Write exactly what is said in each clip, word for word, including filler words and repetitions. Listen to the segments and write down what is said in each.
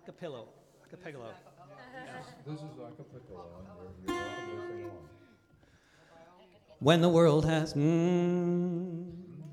Acapello. Acapello. This is acapella, and you're, you're welcome to sing along. When the world has. Mm,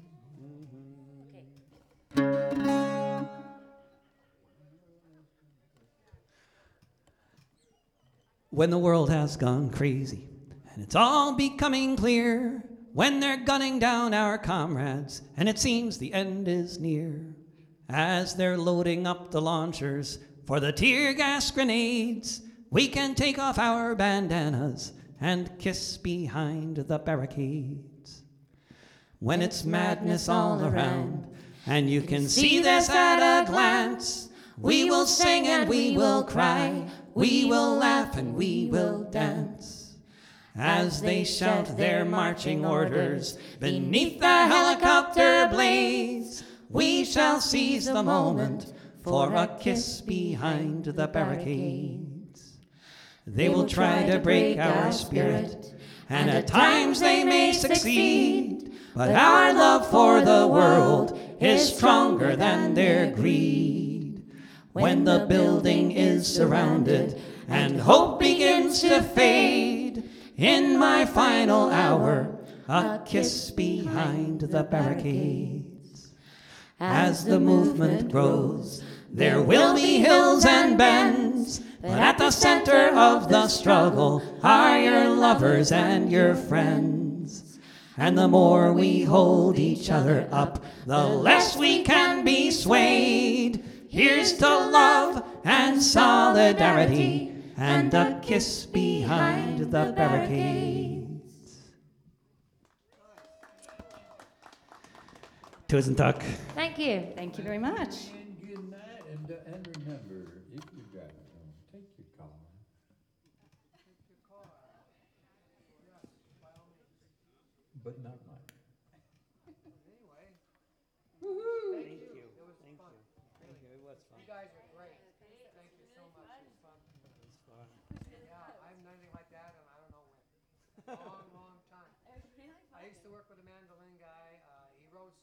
when the world has gone crazy and it's all becoming clear, when they're gunning down our comrades and it seems the end is near, as they're loading up the launchers for the tear gas grenades, we can take off our bandanas and kiss behind the barricades. When it's madness all around and you can see this at a glance, we will sing and we will cry, we will laugh and we will dance. As they shout their marching orders beneath the helicopter blaze, we shall seize the moment for a kiss behind the barricades. They will try to break our spirit, and at times they may succeed, but our love for the world is stronger than their greed. When the building is surrounded and hope begins to fade, in my final hour, a kiss behind the barricades. As the movement grows, there will be hills and bends, but at the center of the struggle are your lovers and your friends. And the more we hold each other up, the less we can be swayed. Here's to love and solidarity and a kiss behind the barricades. Tusen tack. Thank you. Thank you very much. And good night, and, uh, and remember, if you're driving home, take your car. But not mine. Thank you. Thank you. Thank you. It was fun. You guys are great. Thank you so much. It was fun. It was fun. Yeah, I haven't done anything like that in I don't know when. Long, long time. I used to work with a mandolin